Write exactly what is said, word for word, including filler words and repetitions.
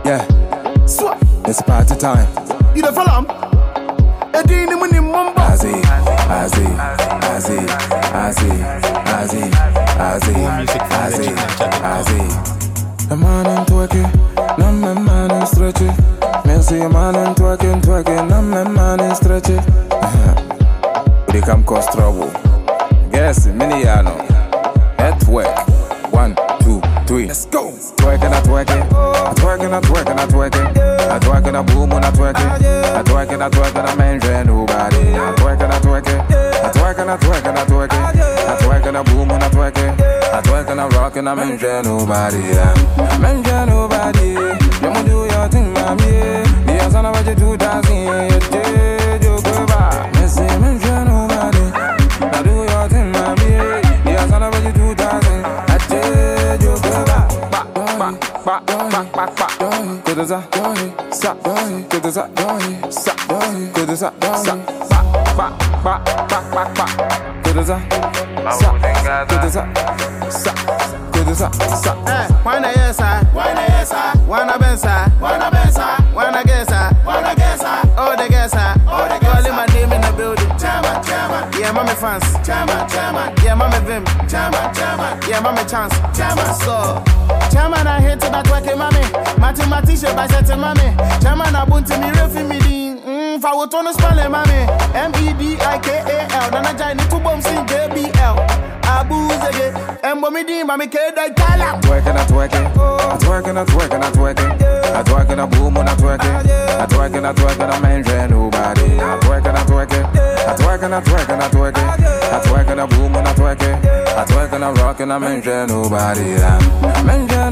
Yeah, it's party time. You the follow? Edini muni mumbo. Azi, Azi, Azi, Azi, Azi, Azi, Azi, Azi. A man and twerking, no man and stretching. Me see a man and twerking, twerking, no man and stretching. They come cause trouble. Guess miniano. At work. One, two, three. Let's go. Twerking, I twerking. I twerking, I twerking, I twerking. I twerking, I boom, I twerking. I twerking, I twerking, I mention nobody. I twerking, I twerking. I twerking, I twerking, I twerking. I twerking, I boom, I twerking. I twerking, I rocking, I mention nobody. I mention nobody. You wanna do your thing, mommy. The son of a two thousand. You did, you go back. Missy, mention nobody. I do your thing, mommy. The son of a two thousand. I did, you go back. Back, back, back, back, back. Go to the sa, go to the sa, sa, go to the sa, sa, back, back, back, back, back, back. Go to the sa, go to the sa, sa, go to the sa, sa. Eh, wanna yes sir, wanna yes sir, wanna ben sir, wanna ben sir, wanna guess sir, wanna guess sir. Oh the guess sir, oh the guess. Calling my name in the building. Chama, chama. Yeah, mommy fans. Chama, chama. Yeah, mommy vim. Chama, chama. Yeah, mommy chance. Chama, so. Chama na hate that working mommy. Mathematician by setting mommy. Chama na bunti mi refi mi din. Mm, fa wotono spell mommy. M E D I K A L. Nana jai ni two bombs in J B L. Abu zege. Embo mi din mami ke dai kala. Twerking, I twerking. I twerking, I twerking, I twerking. I twerking, I boom, I twerking. I twerking, I twerking, I mention nobody. I twerking, I twerking. I twerking, I twerking, I twerking. I twerking, I boom, I twerking. I twerking, I rocking, I mention nobody. I mention